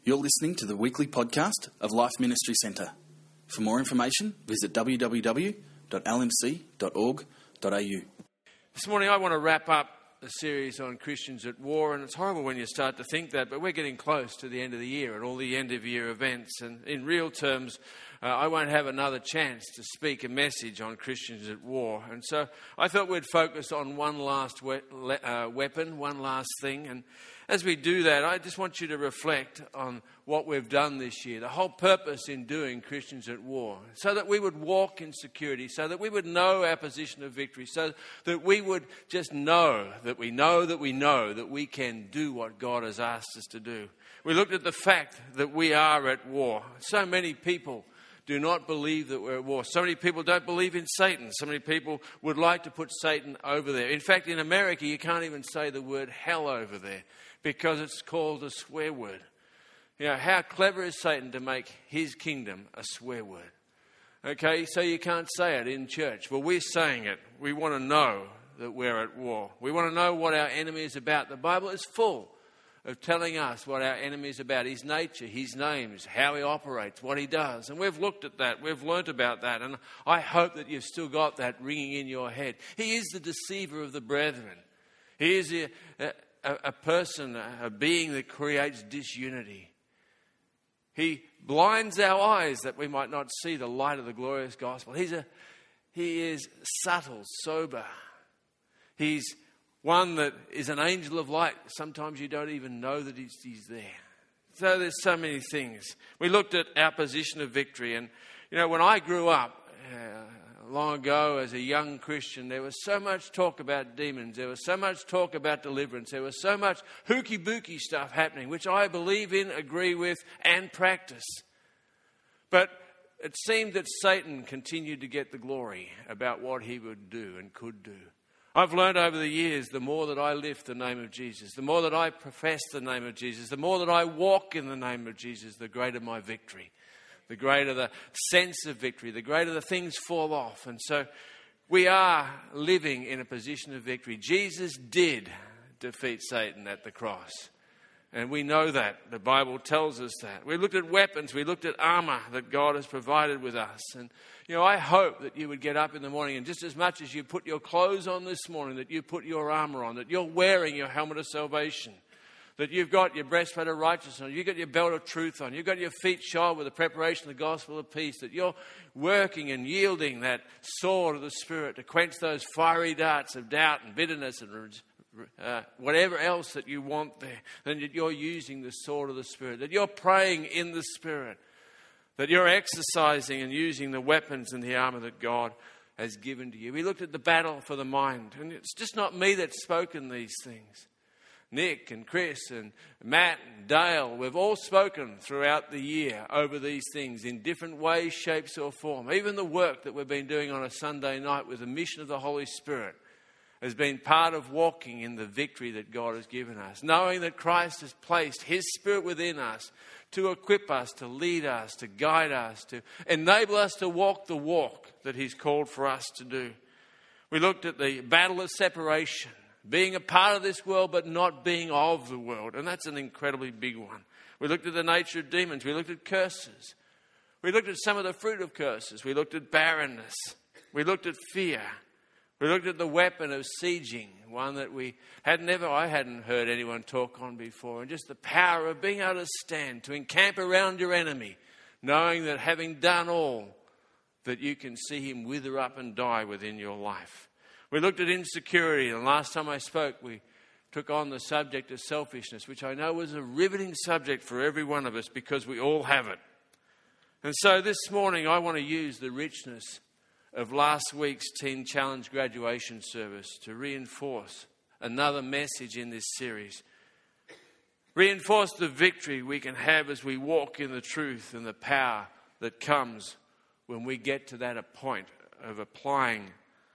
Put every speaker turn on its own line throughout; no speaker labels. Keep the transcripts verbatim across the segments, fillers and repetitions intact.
You're listening to the weekly podcast of Life Ministry Centre. For more information, visit w w w dot l m c dot org dot a u.
This morning I want to wrap up a series on Christians at War, and it's horrible when you start to think that, but we're getting close to the end of the year and all the end-of-year events, and in real terms, uh, I won't have another chance to speak a message on Christians at War, and so I thought we'd focus on one last we- le- uh, weapon, one last thing, and as we do that, I just want you to reflect on what we've done this year, the whole purpose in doing Christians at War, so that we would walk in security, so that we would know our position of victory, so that we would just know that we know that we know that we can do what God has asked us to do. We looked at the fact that we are at war. So many people do not believe that we're at war. So many people don't believe in Satan. So many people would like to put Satan over there. In fact, in America, you can't even say the word hell over there because it's called a swear word. You know, how clever is Satan to make his kingdom a swear word? Okay, so you can't say it in church. Well, we're saying it. We want to know that we're at war. We want to know what our enemy is about. The Bible is full of telling us what our enemy is about, his nature, his names, how he operates, what he does. And we've looked at that. We've learnt about that. And I hope that you've still got that ringing in your head. He is the deceiver of the brethren. He is a, a, a person, a being that creates disunity. He blinds our eyes that we might not see the light of the glorious gospel. He's a, he is subtle, sober. He's one that is an angel of light. Sometimes you don't even know that he's, he's there. So there's so many things. We looked at our position of victory. And, you know, when I grew up uh, long ago as a young Christian, there was so much talk about demons. There was so much talk about deliverance. There was so much hooky-booky stuff happening, which I believe in, agree with, and practice. But it seemed that Satan continued to get the glory about what he would do and could do. I've learned over the years, the more that I lift the name of Jesus, the more that I profess the name of Jesus, the more that I walk in the name of Jesus, the greater my victory, the greater the sense of victory, the greater the things fall off. And so we are living in a position of victory. Jesus did defeat Satan at the cross. And we know that. The Bible tells us that. We looked at weapons. We looked at armour that God has provided with us. And, you know, I hope that you would get up in the morning and just as much as you put your clothes on this morning, that you put your armour on, that you're wearing your helmet of salvation, that you've got your breastplate of righteousness on, you've got your belt of truth on, you've got your feet shod with the preparation of the gospel of peace, that you're working and yielding that sword of the Spirit to quench those fiery darts of doubt and bitterness and Uh, whatever else that you want there, then that you're using the sword of the Spirit, that you're praying in the Spirit, that you're exercising and using the weapons and the armour that God has given to you. We looked at the battle for the mind, and it's just not me that's spoken these things. Nick and Chris and Matt and Dale, we've all spoken throughout the year over these things in different ways, shapes or form. Even the work that we've been doing on a Sunday night with the mission of the Holy Spirit has been part of walking in the victory that God has given us, knowing that Christ has placed His Spirit within us to equip us, to lead us, to guide us, to enable us to walk the walk that He's called for us to do. We looked at the battle of separation, being a part of this world but not being of the world, and that's an incredibly big one. We looked at the nature of demons. We looked at curses. We looked at some of the fruit of curses. We looked at barrenness. We looked at fear. We looked at the weapon of sieging, one that we had never, I hadn't heard anyone talk on before, and just the power of being able to stand, to encamp around your enemy, knowing that having done all, that you can see him wither up and die within your life. We looked at insecurity, and last time I spoke, we took on the subject of selfishness, which I know was a riveting subject for every one of us because we all have it. And so this morning I want to use the richness of last week's Teen Challenge graduation service to reinforce another message in this series. Reinforce the victory we can have as we walk in the truth and the power that comes when we get to that point of applying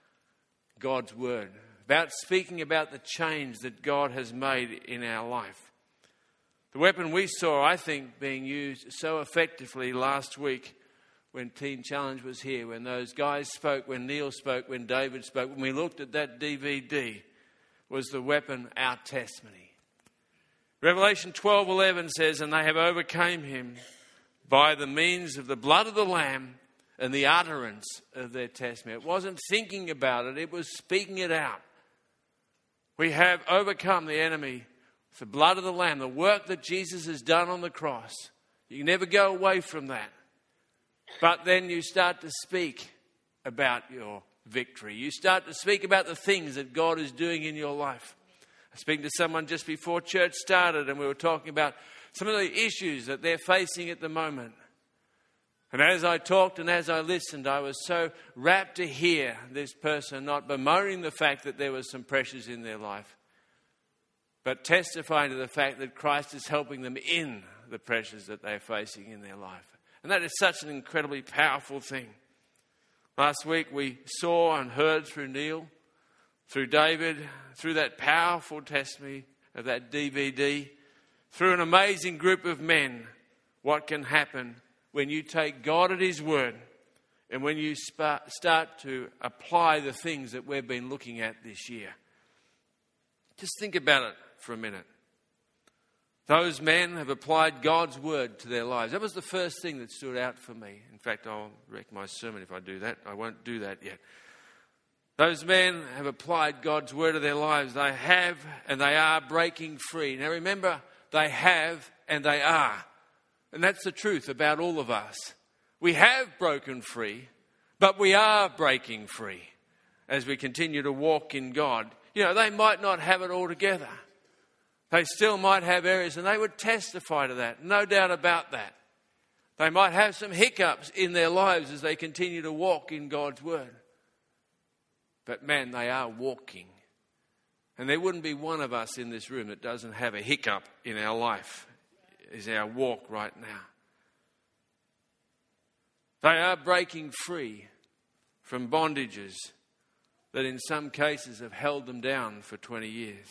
God's word, about speaking about the change that God has made in our life. The weapon we saw, I think, being used so effectively last week when Teen Challenge was here, when those guys spoke, when Neil spoke, when David spoke, when we looked at that D V D, was the weapon, our testimony. Revelation twelve eleven says, and they have overcome him by the means of the blood of the Lamb and the utterance of their testimony. It wasn't thinking about it, it was speaking it out. We have overcome the enemy with the blood of the Lamb, the work that Jesus has done on the cross. You can never go away from that. But then you start to speak about your victory. You start to speak about the things that God is doing in your life. I was speaking to someone just before church started, and we were talking about some of the issues that they're facing at the moment. And as I talked and as I listened, I was so rapt to hear this person not bemoaning the fact that there was some pressures in their life, but testifying to the fact that Christ is helping them in the pressures that they're facing in their life. And that is such an incredibly powerful thing. Last week we saw and heard through Neil, through David, through that powerful testimony of that D V D, through an amazing group of men, what can happen when you take God at his word and when you sp- start to apply the things that we've been looking at this year. Just think about it for a minute. Those men have applied God's word to their lives. That was the first thing that stood out for me. In fact, I'll wreck my sermon if I do that. I won't do that yet. Those men have applied God's word to their lives. They have and they are breaking free. Now remember, they have and they are. And that's the truth about all of us. We have broken free, but we are breaking free as we continue to walk in God. You know, they might not have it all together. They still might have areas, and they would testify to that. No doubt about that. They might have some hiccups in their lives as they continue to walk in God's word. But man, they are walking. And there wouldn't be one of us in this room that doesn't have a hiccup in our life, is our walk right now. They are breaking free from bondages that in some cases have held them down for twenty years.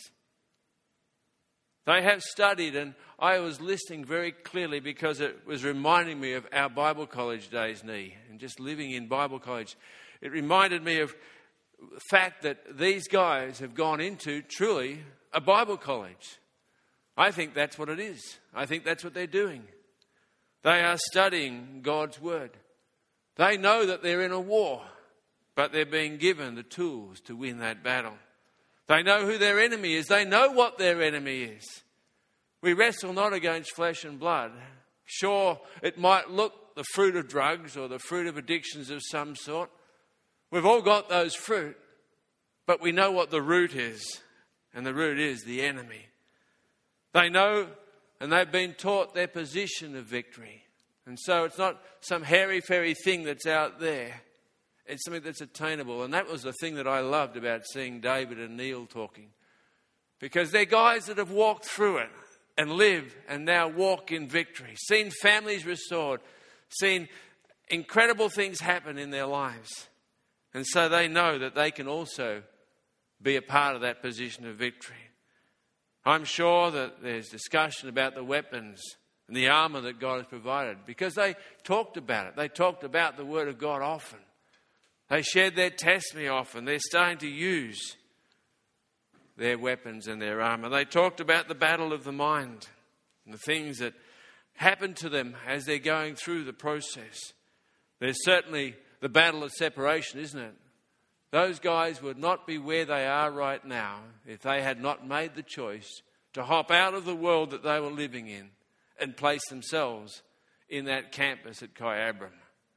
They have studied, and I was listening very clearly because it was reminding me of our Bible college days, Nee, and just living in Bible college. It reminded me of the fact that these guys have gone into truly a Bible college. I think that's what it is. I think that's what they're doing. They are studying God's word. They know that they're in a war, but they're being given the tools to win that battle. They know who their enemy is. They know what their enemy is. We wrestle not against flesh and blood. Sure, it might look the fruit of drugs or the fruit of addictions of some sort. We've all got those fruit, but we know what the root is, and the root is the enemy. They know and they've been taught their position of victory. And so it's not some hairy-fairy thing that's out there. It's something that's attainable. And that was the thing that I loved about seeing David and Neil talking. Because they're guys that have walked through it and live and now walk in victory. Seen families restored. Seen incredible things happen in their lives. And so they know that they can also be a part of that position of victory. I'm sure that there's discussion about the weapons and the armour that God has provided. Because they talked about it. They talked about the Word of God often. They shared their testimony often. They're starting to use their weapons and their armour. They talked about the battle of the mind and the things that happen to them as they're going through the process. There's certainly the battle of separation, isn't it? Those guys would not be where they are right now if they had not made the choice to hop out of the world that they were living in and place themselves in that campus at Kyabram.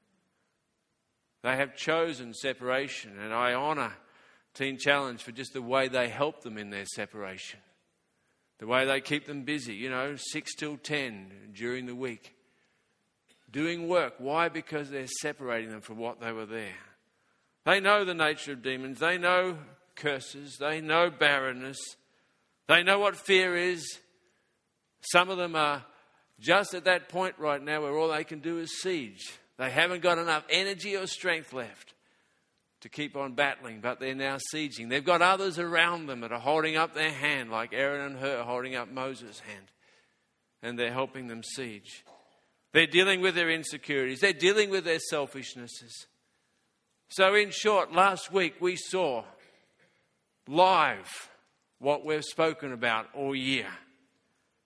They have chosen separation, and I honour Teen Challenge for just the way they help them in their separation. The way they keep them busy, you know, six till ten during the week. Doing work. Why? Because they're separating them from what they were there. They know the nature of demons. They know curses. They know barrenness. They know what fear is. Some of them are just at that point right now where all they can do is siege. They haven't got enough energy or strength left to keep on battling, but they're now sieging. They've got others around them that are holding up their hand, like Aaron and Hur holding up Moses' hand, and they're helping them siege. They're dealing with their insecurities. They're dealing with their selfishnesses. So in short, last week we saw live what we've spoken about all year.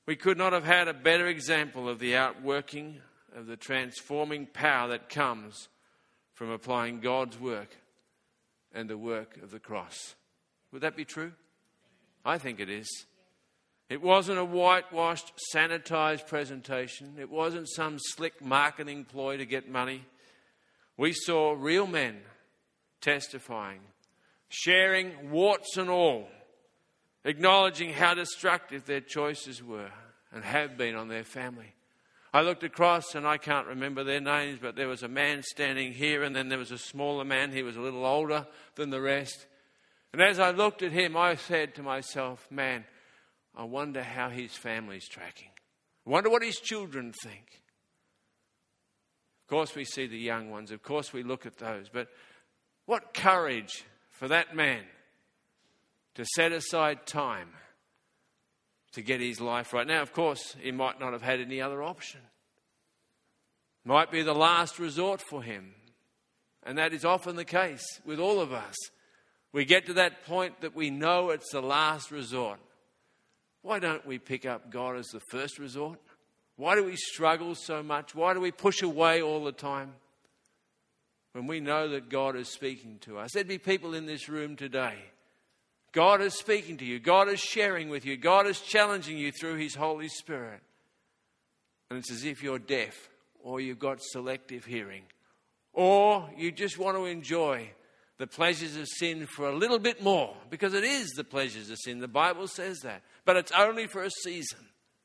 We could not have had a better example of the outworking of the transforming power that comes from applying God's work and the work of the cross. Would that be true? I think it is. It wasn't a whitewashed, sanitized presentation. It wasn't some slick marketing ploy to get money. We saw real men testifying, sharing warts and all, acknowledging how destructive their choices were and have been on their family. I looked across and I can't remember their names, but there was a man standing here and then there was a smaller man. He was a little older than the rest. And as I looked at him, I said to myself, man, I wonder how his family's tracking. I wonder what his children think. Of course we see the young ones. Of course we look at those. But what courage for that man to set aside time to get his life right. Now, of course, he might not have had any other option. Might be the last resort for him. And that is often the case with all of us. We get to that point that we know it's the last resort. Why don't we pick up God as the first resort? Why do we struggle so much? Why do we push away all the time when we know that God is speaking to us? There'd be people in this room today. God is speaking to you. God is sharing with you. God is challenging you through His Holy Spirit. And it's as if you're deaf, or you've got selective hearing, or you just want to enjoy the pleasures of sin for a little bit more, because it is the pleasures of sin. The Bible says that. But it's only for a season.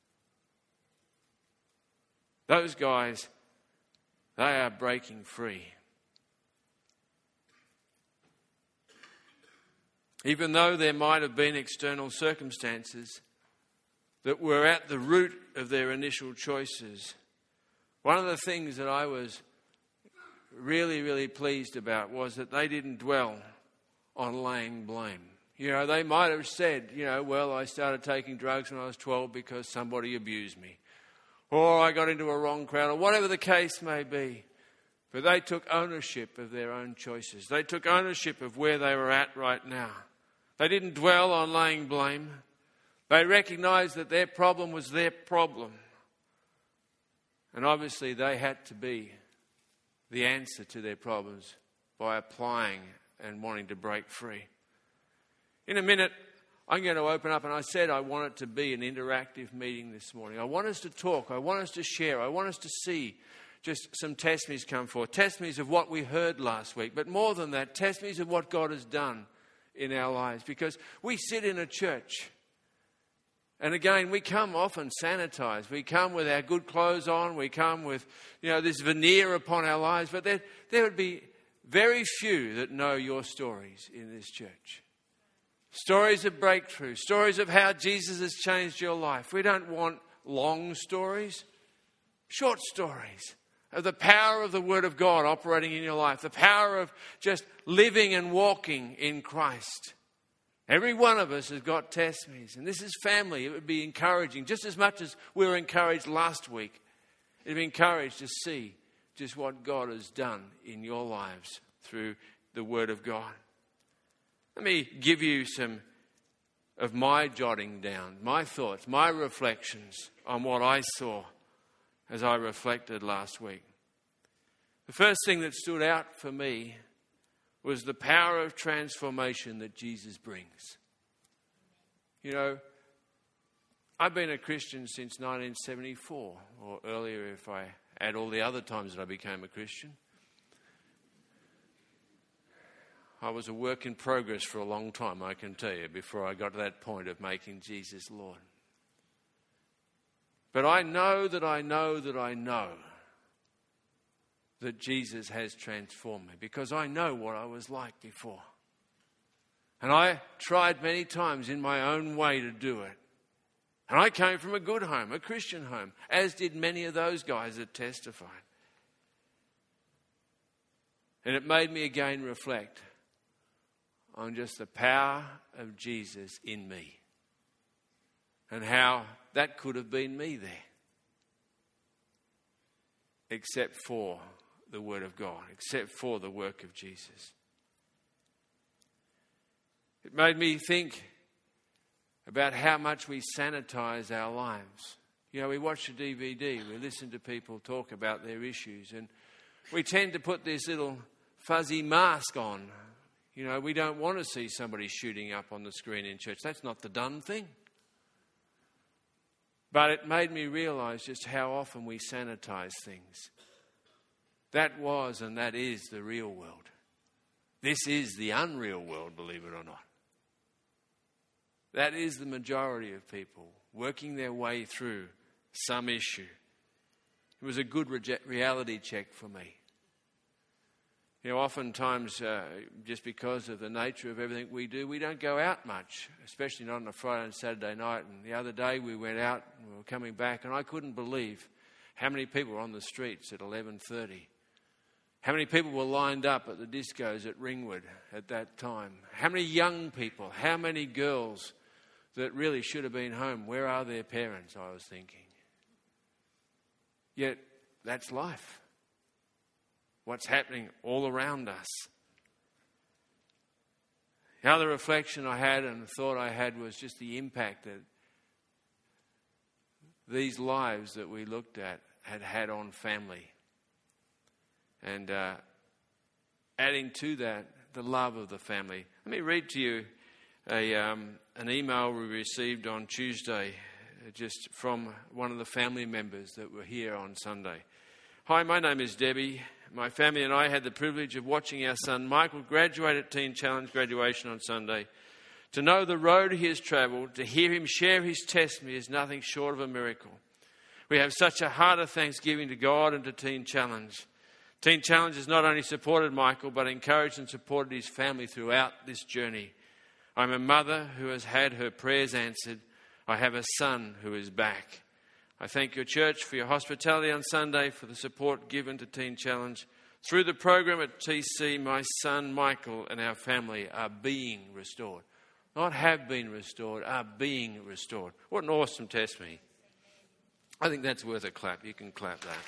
Those guys, they are breaking free. Even though there might have been external circumstances that were at the root of their initial choices, one of the things that I was really, really pleased about was that they didn't dwell on laying blame. You know, they might have said, you know, well, I started taking drugs when I was twelve because somebody abused me. Or I got into a wrong crowd, or whatever the case may be. But they took ownership of their own choices. They took ownership of where they were at right now. They didn't dwell on laying blame. They recognized that their problem was their problem. And obviously they had to be the answer to their problems by applying and wanting to break free. In a minute, I'm going to open up, and I said I want it to be an interactive meeting this morning. I want us to talk. I want us to share. I want us to see just some testimonies come forth. Testimonies of what we heard last week. But more than that, testimonies of what God has done in our lives. Because we sit in a church, and again, we come often sanitized. We come with our good clothes on. We come with, you know, this veneer upon our lives. But there, there would be very few that know your stories in this church. Stories of breakthrough. Stories of how Jesus has changed your life. We don't want long stories. Short stories of the power of the Word of God operating in your life. The power of just living and walking in Christ. Every one of us has got testimonies. And this is family. It would be encouraging. Just as much as we were encouraged last week, it would be encouraged to see just what God has done in your lives through the Word of God. Let me give you some of my jotting down, my thoughts, my reflections on what I saw as I reflected last week. The first thing that stood out for me was the power of transformation that Jesus brings. You know, I've been a Christian since nineteen seventy-four, or earlier if I add all the other times that I became a Christian. I was a work in progress for a long time, I can tell you, before I got to that point of making Jesus Lord. But I know that I know that I know that Jesus has transformed me, because I know what I was like before. And I tried many times in my own way to do it. And I came from a good home, a Christian home, as did many of those guys that testified. And it made me again reflect on just the power of Jesus in me, and how that could have been me there, except for the Word of God, except for the work of Jesus. It made me think about how much we sanitize our lives. You know, we watch a D V D, we listen to people talk about their issues, and we tend to put this little fuzzy mask on. You know, we don't want to see somebody shooting up on the screen in church. That's not the done thing. But it made me realise just how often we sanitise things. That was and that is the real world. This is the unreal world, believe it or not. That is the majority of people working their way through some issue. It was a good re- reality check for me. You know, oftentimes, uh, just because of the nature of everything we do, we don't go out much, especially not on a Friday and Saturday night. And the other day we went out and we were coming back, and I couldn't believe how many people were on the streets at eleven thirty. How many people were lined up at the discos at Ringwood at that time? How many young people, how many girls that really should have been home? Where are their parents, I was thinking. Yet, that's life. What's happening all around us. The other reflection I had and thought I had was just the impact that these lives that we looked at had had on family. And uh, adding to that, the love of the family. Let me read to you a um, an email we received on Tuesday, just from one of the family members that were here on Sunday. Hi, my name is Debbie. My family and I had the privilege of watching our son Michael graduate at Teen Challenge graduation on Sunday. To know the road he has travelled, to hear him share his testimony is nothing short of a miracle. We have such a heart of thanksgiving to God and to Teen Challenge. Teen Challenge has not only supported Michael, but encouraged and supported his family throughout this journey. I'm a mother who has had her prayers answered. I have a son who is back. I thank your church for your hospitality on Sunday, for the support given to Teen Challenge. Through the program at T C, my son Michael and our family are being restored. Not have been restored, are being restored. What an awesome testimony. I think that's worth a clap. You can clap that.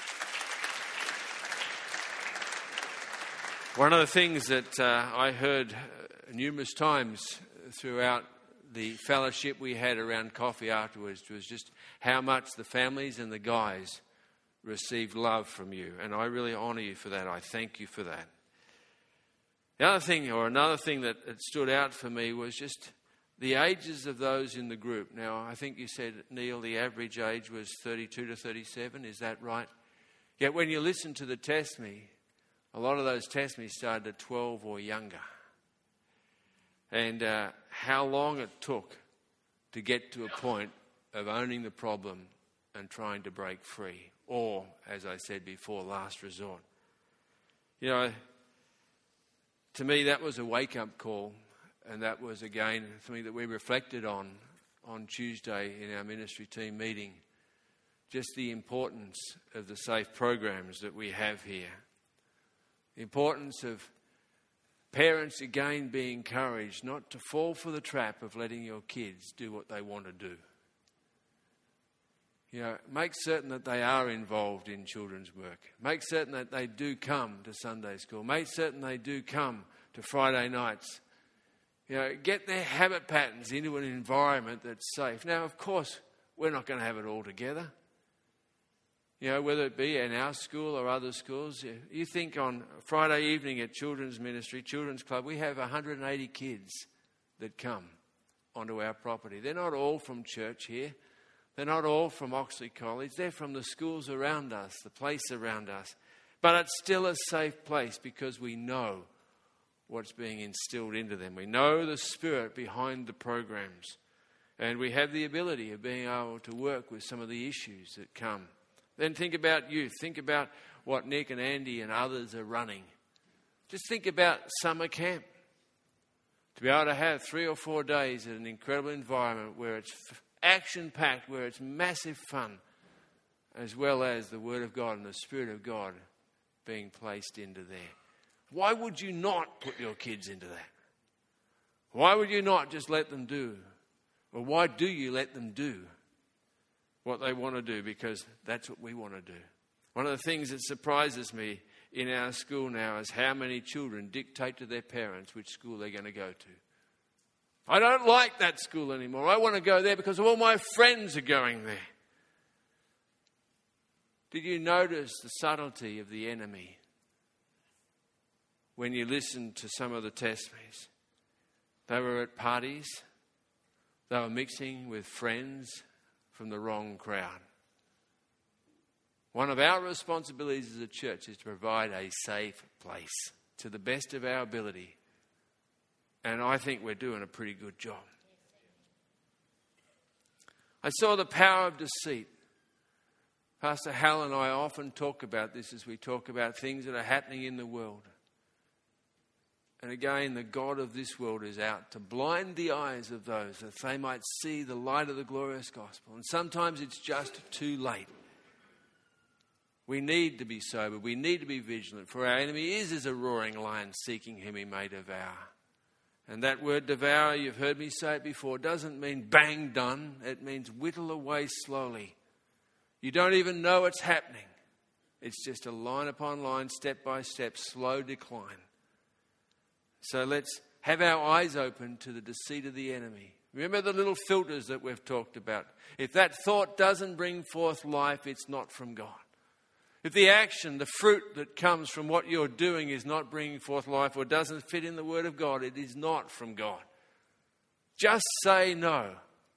One of the things that uh, I heard numerous times throughout the fellowship we had around coffee afterwards was just how much the families and the guys received love from you. And I really honour you for that. I thank you for that. The other thing, or another thing that, that stood out for me was just the ages of those in the group. Now, I think you said, Neil, the average age was thirty-two to thirty-seven. Is that right? Yet when you listen to the testimony, a lot of those testimonies started at twelve or younger. And uh, how long it took to get to a point of owning the problem and trying to break free. Or, as I said before, last resort. You know, to me that was a wake-up call. And that was, again, something that we reflected on on Tuesday in our ministry team meeting. Just the importance of the SAFE programs that we have here. The importance of parents, again, being encouraged not to fall for the trap of letting your kids do what they want to do. You know, make certain that they are involved in children's work. Make certain that they do come to Sunday school. Make certain they do come to Friday nights. You know, get their habit patterns into an environment that's safe. Now, of course, we're not going to have it all together. You know, whether it be in our school or other schools. You think on Friday evening at Children's Ministry, Children's Club, we have one hundred eighty kids that come onto our property. They're not all from church here. They're not all from Oxley College. They're from the schools around us, the place around us. But it's still a safe place because we know what's being instilled into them. We know the spirit behind the programs. And we have the ability of being able to work with some of the issues that come. Then think about youth. Think about what Nick and Andy and others are running. Just think about summer camp. To be able to have three or four days in an incredible environment where it's action-packed, where it's massive fun, as well as the Word of God and the Spirit of God being placed into there. Why would you not put your kids into that? Why would you not just let them do? Or why do you let them do what they want to do? Because that's what we want to do. One of the things that surprises me in our school now is how many children dictate to their parents which school they're going to go to. I don't like that school anymore. I want to go there because all my friends are going there. Did you notice the subtlety of the enemy when you listened to some of the testimonies? They were at parties. They were mixing with friends from the wrong crowd. One of our responsibilities as a church is to provide a safe place to the best of our ability. And I think we're doing a pretty good job. I saw the power of deceit. Pastor Hal and I often talk about this as we talk about things that are happening in the world. And again, the God of this world is out to blind the eyes of those that they might see the light of the glorious gospel. And sometimes it's just too late. We need to be sober. We need to be vigilant. For our enemy is as a roaring lion seeking whom he may devour. And that word devour, you've heard me say it before, doesn't mean bang done. It means whittle away slowly. You don't even know it's happening. It's just a line upon line, step by step, slow decline. So let's have our eyes open to the deceit of the enemy. Remember the little filters that we've talked about. If that thought doesn't bring forth life, it's not from God. If the action, the fruit that comes from what you're doing is not bringing forth life or doesn't fit in the Word of God, it is not from God. Just say no.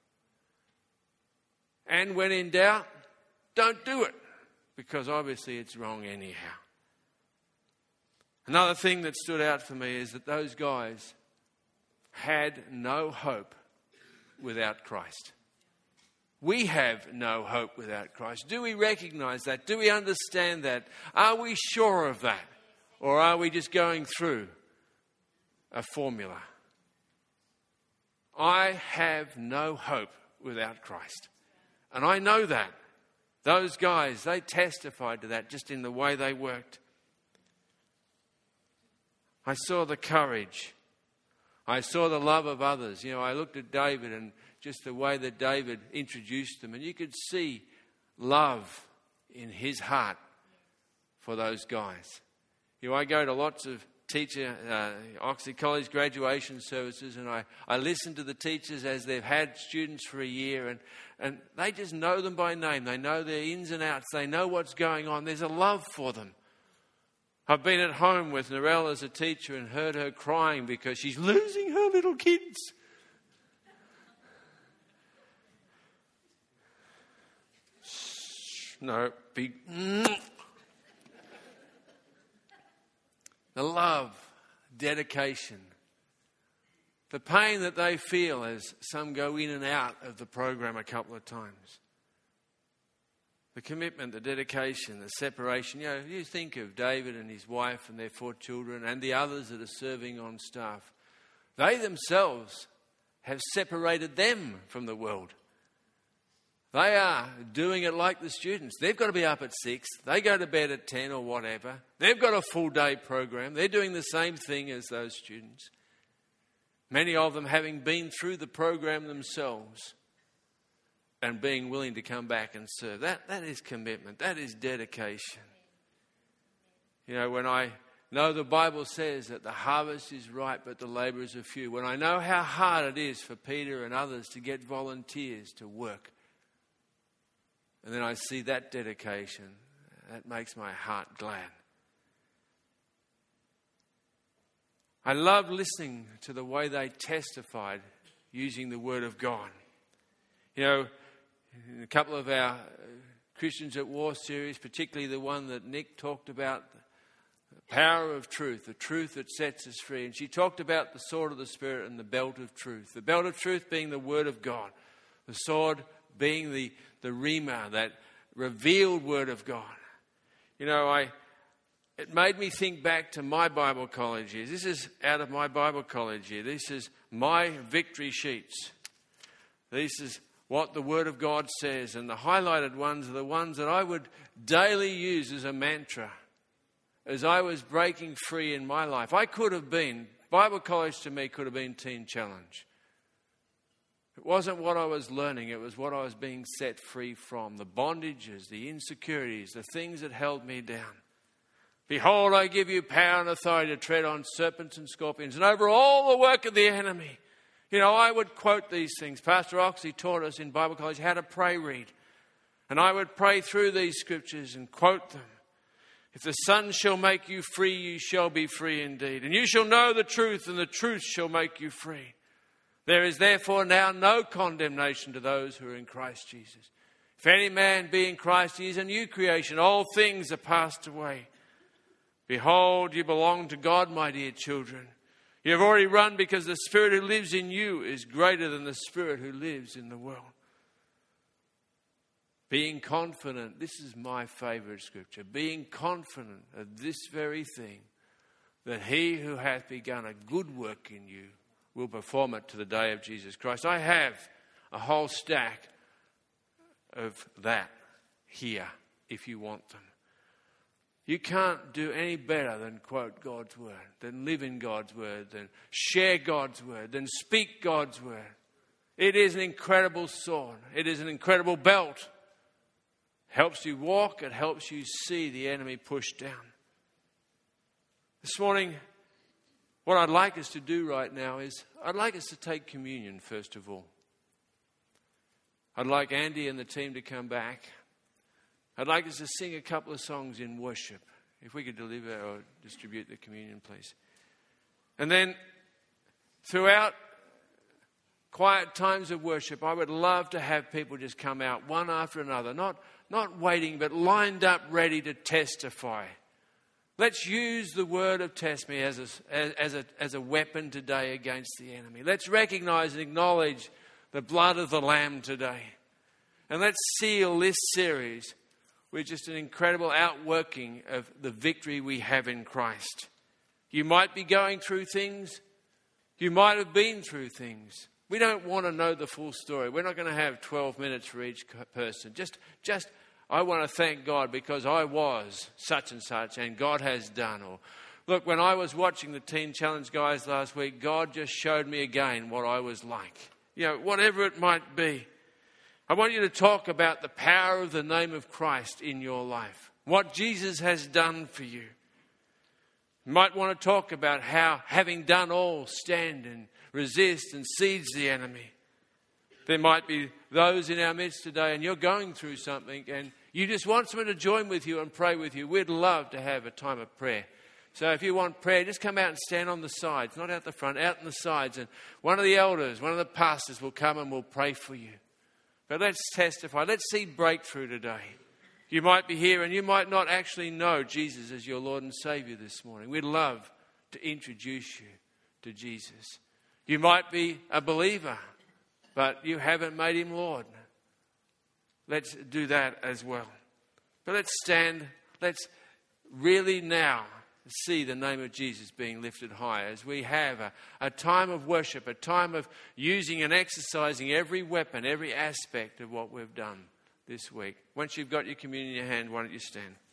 And when in doubt, don't do it, because obviously it's wrong anyhow. Another thing that stood out for me is that those guys had no hope without Christ. We have no hope without Christ. Do we recognize that? Do we understand that? Are we sure of that? Or are we just going through a formula? I have no hope without Christ. And I know that. Those guys, they testified to that just in the way they worked. I saw the courage. I saw the love of others. You know, I looked at David and just the way that David introduced them. And you could see love in his heart for those guys. You know, I go to lots of teacher, uh, Oxley College graduation services, and I, I listen to the teachers as they've had students for a year, and, and they just know them by name. They know their ins and outs. They know what's going on. There's a love for them. I've been at home with Narelle as a teacher and heard her crying because she's losing her little kids. No, big. The love, dedication, the pain that they feel as some go in and out of the program a couple of times. The commitment, the dedication, the separation. You know, you think of David and his wife and their four children and the others that are serving on staff. They themselves have separated them from the world. They are doing it like the students. They've got to be up at six. They go to bed at ten or whatever. They've got a full day program. They're doing the same thing as those students. Many of them having been through the program themselves and being willing to come back and serve. That, that is commitment. That is dedication. You know, when I know the Bible says that the harvest is ripe, but the labourers are few. When I know how hard it is for Peter and others to get volunteers to work, and then I see that dedication, that makes my heart glad. I love listening to the way they testified using the Word of God. You know, in a couple of our Christians at War series, particularly the one that Nick talked about, the power of truth, the truth that sets us free. And she talked about the sword of the Spirit and the belt of truth. The belt of truth being the Word of God. The sword being the, the Rhema, that revealed Word of God. You know, I it made me think back to my Bible college years. This is out of my Bible college year. This is my victory sheets. This is what the Word of God says. And the highlighted ones are the ones that I would daily use as a mantra as I was breaking free in my life. I could have been, Bible college to me could have been Teen Challenge. It wasn't what I was learning, it was what I was being set free from. The bondages, the insecurities, the things that held me down. Behold, I give you power and authority to tread on serpents and scorpions and over all the work of the enemy. You know, I would quote these things. Pastor Oxley taught us in Bible college how to pray read. And I would pray through these scriptures and quote them. If the Son shall make you free, you shall be free indeed. And you shall know the truth, and the truth shall make you free. There is therefore now no condemnation to those who are in Christ Jesus. If any man be in Christ, he is a new creation. All things are passed away. Behold, you belong to God, my dear children. You have already run because the Spirit who lives in you is greater than the Spirit who lives in the world. Being confident, this is my favourite scripture, being confident of this very thing, that he who hath begun a good work in you will perform it to the day of Jesus Christ. I have a whole stack of that here, if you want them. You can't do any better than quote God's word, than live in God's word, than share God's word, than speak God's word. It is an incredible sword. It is an incredible belt. Helps you walk. It helps you see the enemy pushed down. This morning, what I'd like us to do right now is, I'd like us to take communion first of all. I'd like Andy and the team to come back. I'd like us to sing a couple of songs in worship. If we could deliver or distribute the communion, please. And then, throughout quiet times of worship, I would love to have people just come out one after another, not Not waiting, but lined up, ready to testify. Let's use the word of testimony as a, as, a, as a weapon today against the enemy. Let's recognize and acknowledge the blood of the Lamb today. And let's seal this series with just an incredible outworking of the victory we have in Christ. You might be going through things. You might have been through things. We don't want to know the full story. We're not going to have twelve minutes for each person. Just, just, I want to thank God because I was such and such and God has done. Or, look, when I was watching the Teen Challenge guys last week, God just showed me again what I was like. You know, whatever it might be. I want you to talk about the power of the name of Christ in your life. What Jesus has done for you. You might want to talk about how, having done all, stand and resist and siege the enemy. There might be those in our midst today and you're going through something and you just want someone to join with you and pray with you. We'd love to have a time of prayer. So if you want prayer, just come out and stand on the sides, not out the front, out on the sides. And one of the elders, one of the pastors will come and will pray for you. But let's testify. Let's see breakthrough today. You might be here and you might not actually know Jesus as your Lord and Saviour this morning. We'd love to introduce you to Jesus. You might be a believer, but you haven't made him Lord. Let's do that as well. But let's stand. Let's really now see the name of Jesus being lifted high as we have a, a time of worship, a time of using and exercising every weapon, every aspect of what we've done this week. Once you've got your communion in your hand, why don't you stand?